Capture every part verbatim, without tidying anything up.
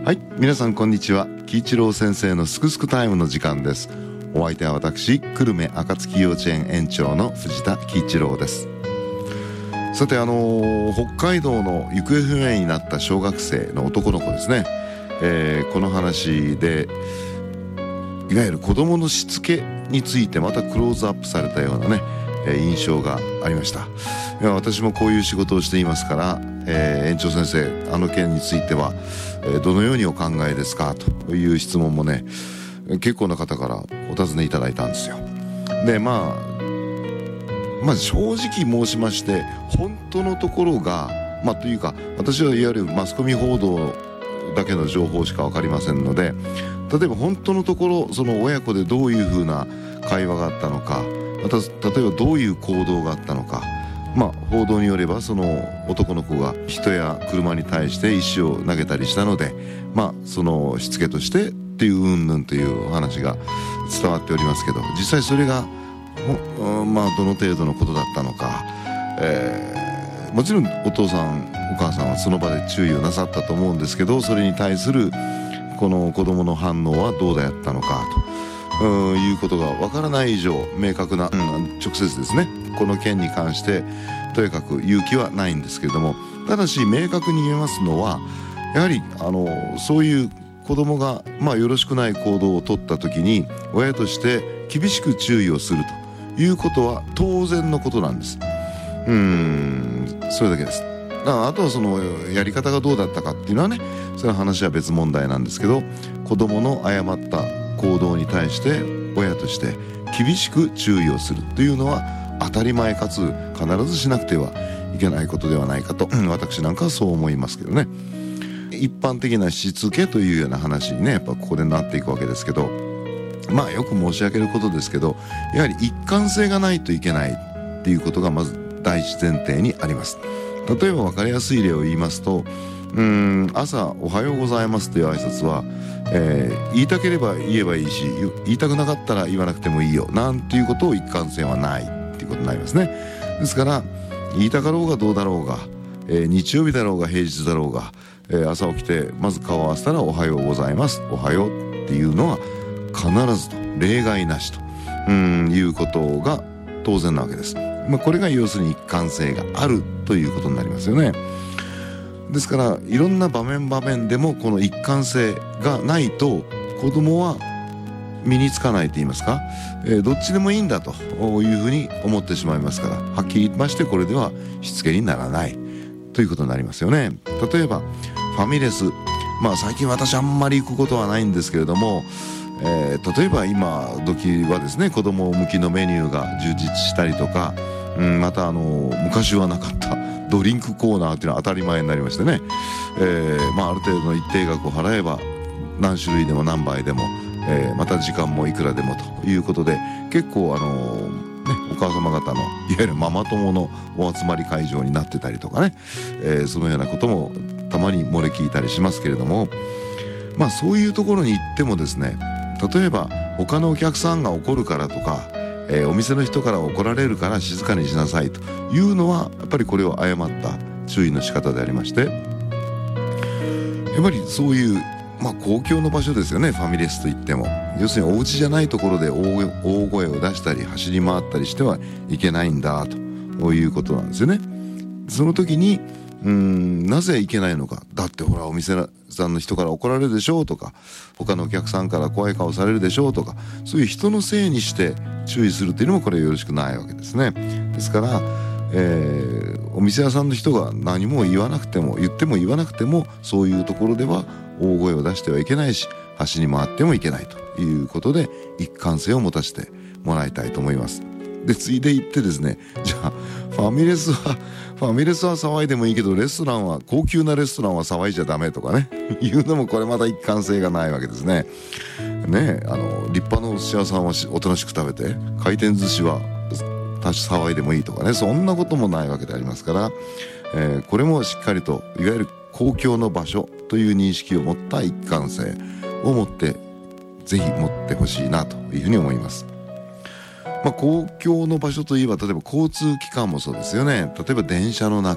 はい、皆さんこんにちは。喜一郎先生のすくすくタイムの時間です。お相手は私、久留米暁幼稚園園長の藤田喜一郎です。さて、あのー、北海道の行方不明になった小学生の男の子ですね、えー、この話でいわゆる子どものしつけについてまたクローズアップされたようなね、えー、印象がありました。いや、私もこういう仕事をしていますから、えー、園長先生、あの件については、えー、どのようにお考えですかという質問もね、結構な方からお尋ねいただいたんですよ。で、まあまず正直申しまして、本当のところが、まあというか、私はいわゆるマスコミ報道だけの情報しか分かりませんので、例えば本当のところ、その親子でどういうふうな会話があったのか、また例えばどういう行動があったのか、まあ報道によればその男の子が人や車に対して石を投げたりしたので、まあそのしつけとしてっていう云々というお話が伝わっておりますけど、実際それがまあどの程度のことだったのか、えー、もちろんお父さんお母さんはその場で注意をなさったと思うんですけど、それに対するこの子供の反応はどうだったのかということがわからない以上、明確な、うん、直接ですね、この件に関してとにかく言う気はないんですけれども、ただし明確に言えますのは、やはりあのそういう子供が、まあ、よろしくない行動を取った時に親として厳しく注意をするということは当然のことなんです。うーんそれだけです。だからあとはそのやり方がどうだったかっていうのはね、それは話は別問題なんですけど、子供の誤った行動に対して親として厳しく注意をするというのは当たり前かつ必ずしなくてはいけないことではないかと、私なんかはそう思いますけどね。一般的なしつけというような話にね、やっぱここでなっていくわけですけど、まあよく申し上げることですけど、やはり一貫性がないといけないっていうことがまず第一前提にあります。例えば分かりやすい例を言いますと、うーん朝おはようございますという挨拶は、えー、言いたければ言えばいいし、言いたくなかったら言わなくてもいいよなんていうことを一貫性はないっていうことになりますね。ですから言いたかろうがどうだろうが、えー、日曜日だろうが平日だろうが、えー、朝起きてまず顔を合わせたらおはようございますおはようっていうのは必ずと例外なしとうーんいうことが当然なわけです。まあ、これが要するに一貫性があるということになりますよね。ですからいろんな場面場面でもこの一貫性がないと子供は身につかないと言いますか、えー、どっちでもいいんだというふうに思ってしまいますから、はっきり言いましてこれではしつけにならないということになりますよね。例えばファミレス、まあ最近私あんまり行くことはないんですけれども、えー、例えば今時はですね、子供向きのメニューが充実したりとか、うん、またあの昔はなかったドリンクコーナーっていうのは当たり前になりましてね、えーまあ、ある程度の一定額を払えば何種類でも何杯でも、えー、また時間もいくらでもということで、結構あのーね、お母様方のいわゆるママ友のお集まり会場になってたりとかね、えー、そのようなこともたまに漏れ聞いたりしますけれども、まあそういうところに行ってもですね、例えば他のお客さんが怒るからとか、えー、お店の人から怒られるから静かにしなさいというのはやっぱりこれは誤った注意の仕方でありまして、やっぱりそういう、まあ、公共の場所ですよね、ファミレスといっても。要するにお家じゃないところで大声を出したり走り回ったりしてはいけないんだということなんですよね。その時にうーんなぜいけないのか。だってほらお店さんの人から怒られるでしょうとか、他のお客さんから怖い顔されるでしょうとか、そういう人のせいにして注意するっていうのもこれよろしくないわけですね。ですから、えー、お店屋さんの人が何も言わなくても言っても言わなくても、そういうところでは大声を出してはいけないし、走り回ってもいけないということで一貫性を持たせてもらいたいと思います。でついで言ってですね、じゃあファミレスはファミレスは騒いでもいいけど、レストランは高級なレストランは騒いじゃダメとかねいうのもこれまた一貫性がないわけですね。ねえ、あの立派なお寿司屋さんはおとなしく食べて、回転寿司は騒いでもいいとかね、そんなこともないわけでありますから、えー、これもしっかりといわゆる公共の場所という認識を持った一貫性を持ってぜひ持ってほしいなというふうに思います。まあ、公共の場所といえば例えば交通機関もそうですよね。例えば電車の中、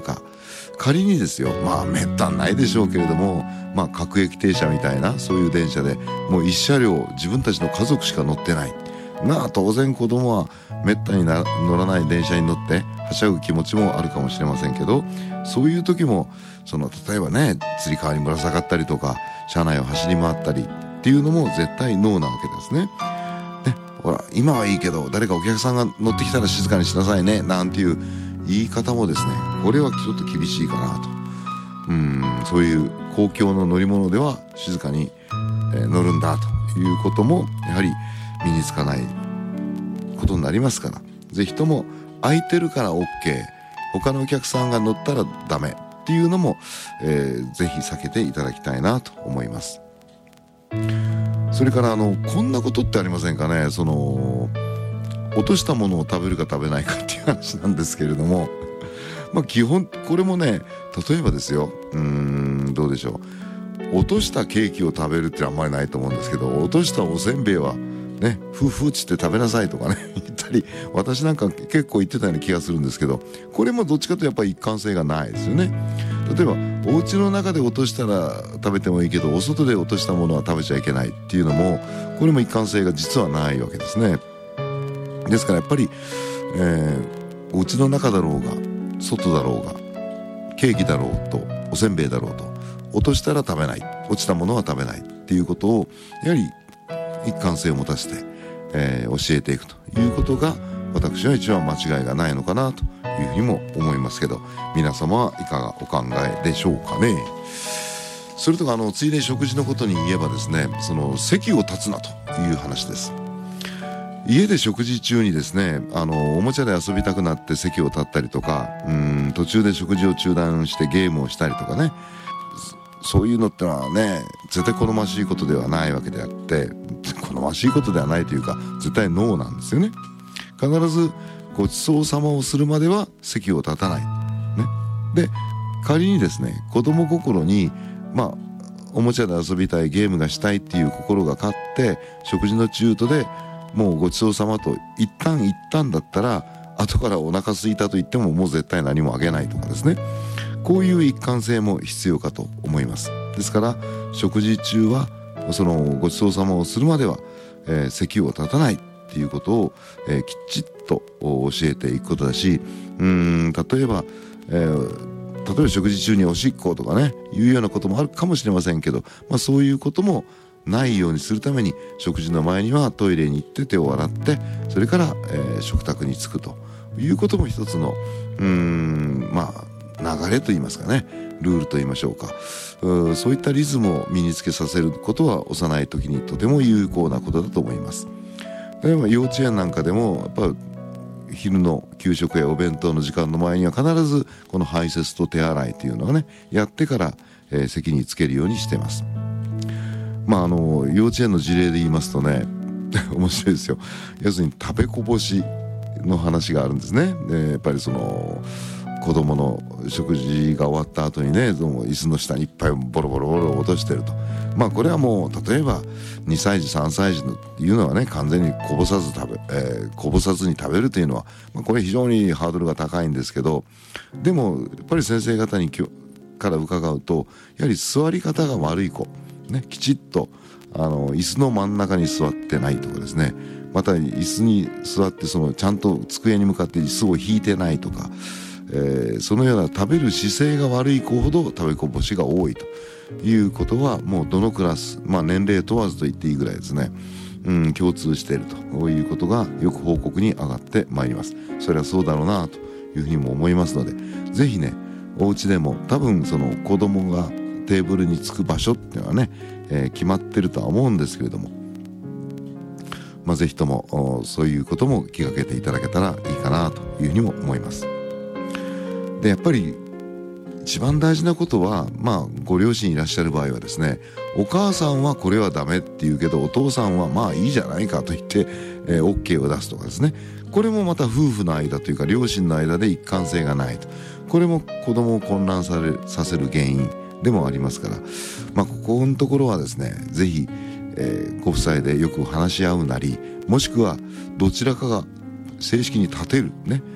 仮にですよ、まあめったにないでしょうけれども、まあ各駅停車みたいなそういう電車でもう一車両自分たちの家族しか乗ってない、まあ当然子供はめったにな乗らない電車に乗ってはしゃぐ気持ちもあるかもしれませんけど、そういう時もその例えばね、つり革にぶら下がったりとか車内を走り回ったりっていうのも絶対ノーなわけですね。ね、ほら今はいいけど誰かお客さんが乗ってきたら静かにしなさいねなんていう言い方もですね、これはちょっと厳しいかなと。うん、そういう公共の乗り物では静かに、えー、乗るんだということもやはり身につかないことになりますから、ぜひとも空いてるから OK、 他のお客さんが乗ったらダメっていうのも、えー、ぜひ避けていただきたいなと思います。それからあのこんなことってありませんかね、その落としたものを食べるか食べないかっていう話なんですけれども、まあ基本これもね、例えばですよ、うーんどうでしょう、落としたケーキを食べるってあんまりないと思うんですけど、落としたおせんべいはね、ふうふうっつって食べなさいとかね言ったり、私なんか結構言ってたような気がするんですけど、これもどっちかというとやっぱり一貫性がないですよね。例えばお家の中で落としたら食べてもいいけど、お外で落としたものは食べちゃいけないっていうのも、これも一貫性が実はないわけですね。ですからやっぱり、えー、お家の中だろうが外だろうがケーキだろうとおせんべいだろうと、落としたら食べない、落ちたものは食べないっていうことをやはり一貫性を持たせて、えー、教えていくということが私は一番間違いがないのかなというふうにも思いますけど、皆様はいかがお考えでしょうかね。それとかあのついで食事のことに言えばですね、その席を立つなという話です。家で食事中にですね、あのおもちゃで遊びたくなって席を立ったりとか、うーん途中で食事を中断してゲームをしたりとかね、そういうのってのはね、絶対好ましいことではないわけであって、好ましいことではないというか絶対ノーなんですよね。必ずごちそうさまをするまでは席を立たない、ね、で仮にですね、子供心にまあおもちゃで遊びたい、ゲームがしたいっていう心が勝って食事の中途でもうごちそうさまと一旦言ったんだったら、後からお腹空いたと言ってももう絶対何もあげないとかですね、こういう一貫性も必要かと思います。ですから食事中はそのごちそうさまをするまでは、えー、席を立たないっていうことを、えー、きっちっと教えていくことだし、うーん例えば、えー、例えば食事中におしっことかねいうようなこともあるかもしれませんけど、まあ、そういうこともないようにするために食事の前にはトイレに行って手を洗って、それから、えー、食卓に着くということも一つのうーんまあ流れといいますかね、ルールと言いましょうか、うそういったリズムを身につけさせることは幼い時にとても有効なことだと思います。例えば幼稚園なんかでもやっぱ昼の給食やお弁当の時間の前には必ずこの排泄と手洗いというのをねやってから、えー、席につけるようにしてます。まああの幼稚園の事例で言いますとね面白いですよ。要するに食べこぼしの話があるんですね。でやっぱりその子供の食事が終わった後にね、その椅子の下にいっぱいボロボロボロ落としてると。まあこれはもう例えばにさい児さんさい児のいうのはね、完全にこぼさず食べ、えー、こぼさずに食べるというのは、まあ、これ非常にハードルが高いんですけど、でもやっぱり先生方にきょから伺うと、やはり座り方が悪い子、ね、きちっとあの椅子の真ん中に座ってないとかですね、また椅子に座ってそのちゃんと机に向かって椅子を引いてないとか、えー、そのような食べる姿勢が悪い子ほど食べこぼしが多いということは、もうどのクラス、まあ年齢問わずと言っていいぐらいですね、うん、共通しているということがよく報告に上がってまいります。それはそうだろうなというふうにも思いますので、ぜひね、お家でも多分その子供がテーブルに着く場所っていうのはね、えー、決まってるとは思うんですけれども、まあ、ぜひともそういうことも気がけていただけたらいいかなというふうにも思います。でやっぱり一番大事なことは、まあご両親いらっしゃる場合はですね、お母さんはこれはダメって言うけどお父さんはまあいいじゃないかと言って、えー、OK を出すとかですね、これもまた夫婦の間というか両親の間で一貫性がないと、これも子供を混乱されさせる原因でもありますから、まあここのところはですね、ぜひ、えー、ご夫妻でよく話し合うなり、もしくはどちらかが正式に立てるね、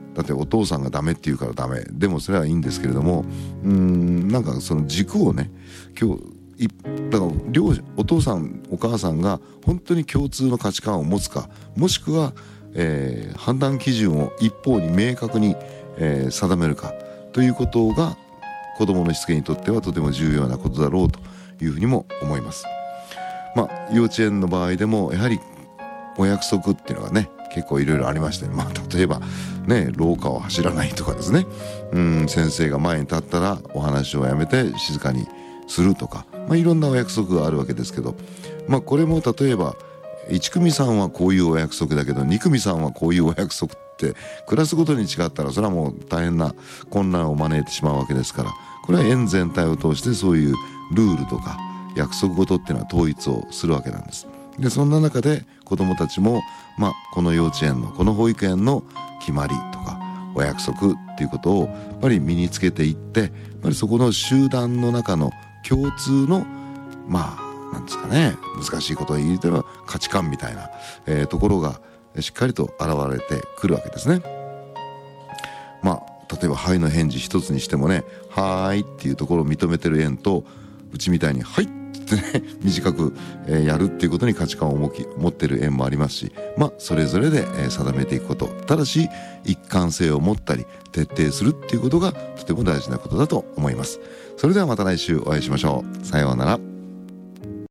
だってお父さんがダメって言うからダメでもそれはいいんですけれども、うーんなんかその軸をね今日いだから両お父さんお母さんが本当に共通の価値観を持つか、もしくは、えー、判断基準を一方に明確に、えー、定めるかということが子どものしつけにとってはとても重要なことだろうというふうにも思います。まあ幼稚園の場合でもやはりお約束っていうのがね結構いろいろありまして、まあ例えばね廊下を走らないとかですね、うん先生が前に立ったらお話をやめて静かにするとか、まあいろんなお約束があるわけですけど、まあこれも例えばいち組さんはこういうお約束だけどに組さんはこういうお約束ってクラスごとに違ったらそれはもう大変な混乱を招いてしまうわけですから、これは園全体を通してそういうルールとか約束事っていうのは統一をするわけなんです。でそんな中で子どもたちも、まあ、この幼稚園のこの保育園の決まりとかお約束っていうことをやっぱり身につけていって、やっぱりそこの集団の中の共通のまあなんですかね、難しいことを言うと価値観みたいな、えー、ところがしっかりと現れてくるわけですね。まあ例えばはいの返事一つにしてもね、はーいっていうところを認めてる園と、うちみたいにはいってね短く、えー、やるっていうことに価値観を持き持ってる園もありますし、まあそれぞれで、えー、定めていくこと、ただし一貫性を持ったり徹底するっていうことがとても大事なことだと思います。それではまた来週お会いしましょう。さようなら。